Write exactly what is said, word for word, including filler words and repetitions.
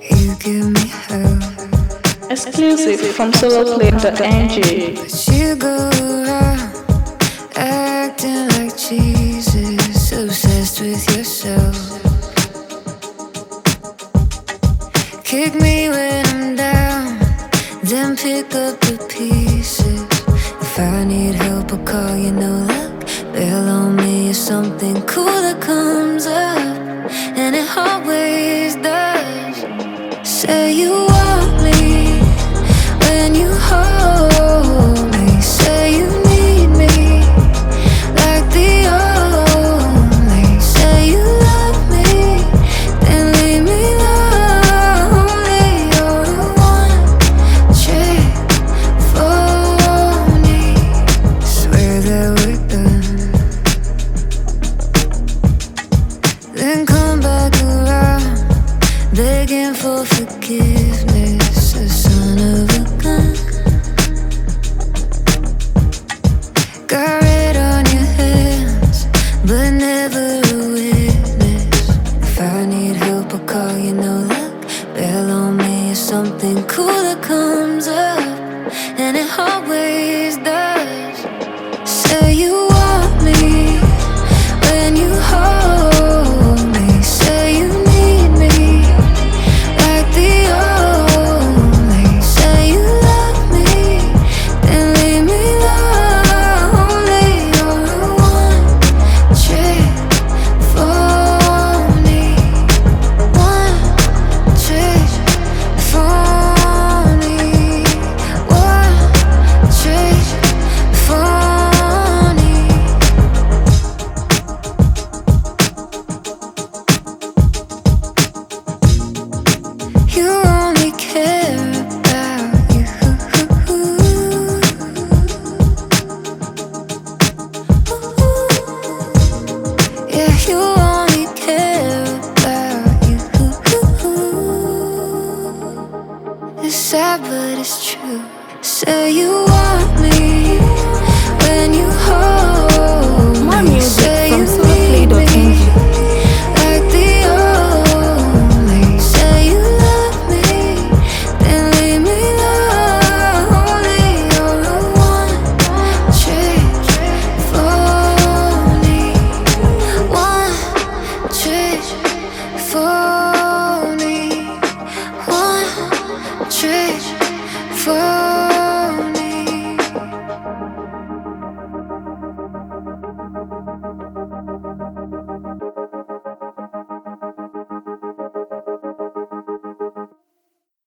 You give me hell. Exclusive from soloplay dot n g. But you go around acting like Jesus, obsessed with yourself. Kick me when I'm down, then pick up the pieces. If I need help, I'll call you, no luck. Bail on me if something cool that comes up, and it always does. Say you want me when you hold me. Say you need me like the only. Say you love me, then leave me lonely. You're the one trick phony. Swear that we're done, then come back around begging for forgiveness, a son of a gun. Got red on your hands, but never a witness. If I need help, I'll call you, no luck. Bail on me if something cool that comes up, and it always does. Say you want me when you hold me. Say you need me like the only. Say you love me, then leave me lonely. You're the one trick phony. One trick phony. One trick phony. You only care about you. Yeah, you only care about you. It's sad, but it's true. Say you want me when you hold me. More music Say from you soloplay need dot n me g. like the only. Say you love me, then leave me lonely. You're the one trick phony. One trick phony. One trick phony.